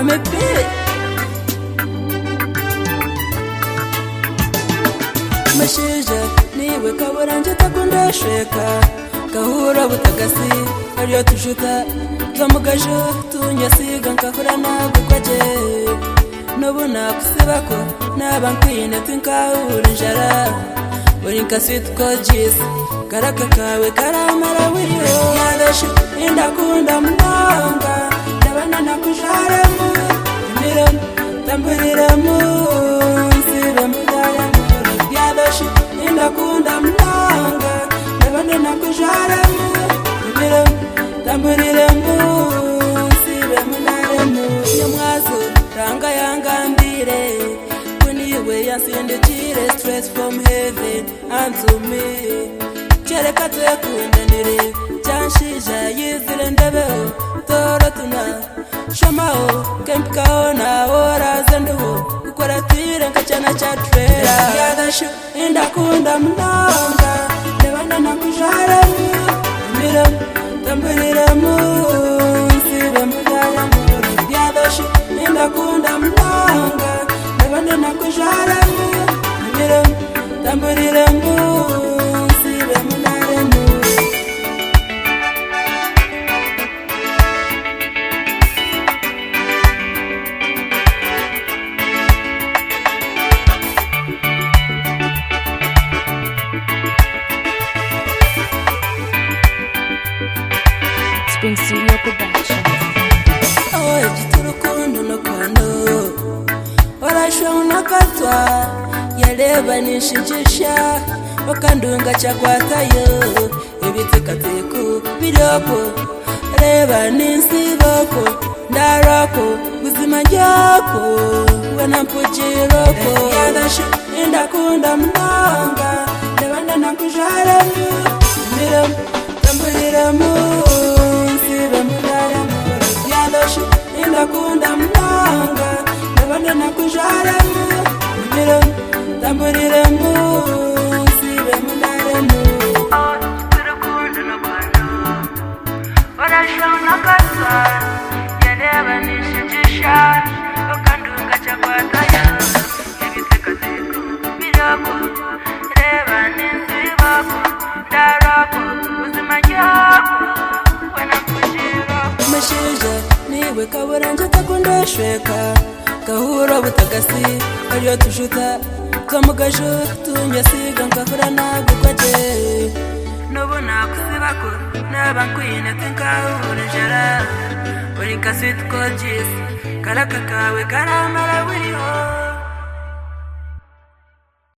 me bit Mashija niwe kaburanje takundasheka kahura butagasi ariyo tujuta kamugajo tunyasiga nkahura nagukwaje nobona kusibako nabankwine tinkahura njara Urinka sweet gorgeous Karaka kawe karamara wiriyo Yadashu indakunda mnanga Nabana nakujaremu Miremu tamburiremu Nsibe mudayemu Yadashu indakunda mnanga Nabana nakujaremu Miremu tamburiremu Nsibe mudayemu Nyamwazo ranga yangambire Kuniwe yansindikire straight from heaven unto me Chereka tuyakundanire Chanshija yizire ndabeho Toro tuna Shomao Kempikaona Ora zenduho Ukora tire nkachana cha trera Yadashu indakunda mnanga Nebanda nakujaremu Miremu tamburiremu Nsibe mudayemu Yadashu indakunda mnanga Nebanda nakujaremu Miremu tamburiremu Nsibe mudayemu Spring Studio Productions. Oye jiturukundo no kwano Orashwa unakatwa Yaleba nishijisha Wakandunga chakwatayo Ibitekateko Bidopo Reba ninsiboko Ndarako Uzima njako Wanampujiroko Yadashu indakunda mnanga Nebanda nakujaremu Miremu tamburiremu Nsibe mudayemu Yadashu indakunda mnanga Nebanda nakujaremu Miremu tamburiremu Nsibe mudayemu Turukundo no kwano Orashwa unakatwa Yaleba nishijisha Wakandunga chakwatayo Ibitekateko Bidopo Reba ninsiboko Ndarako Uzima njako Wanampujiroko Mashija niwe kaburanje takundasheka Kahura butagasi ariyo tujuta Kamugajo tunyasiga nkahura nagukwaje Nobona kusibako nabankwine tinkahura njara Urinka sweet gorgeous Karaka kawe karamara wiriyo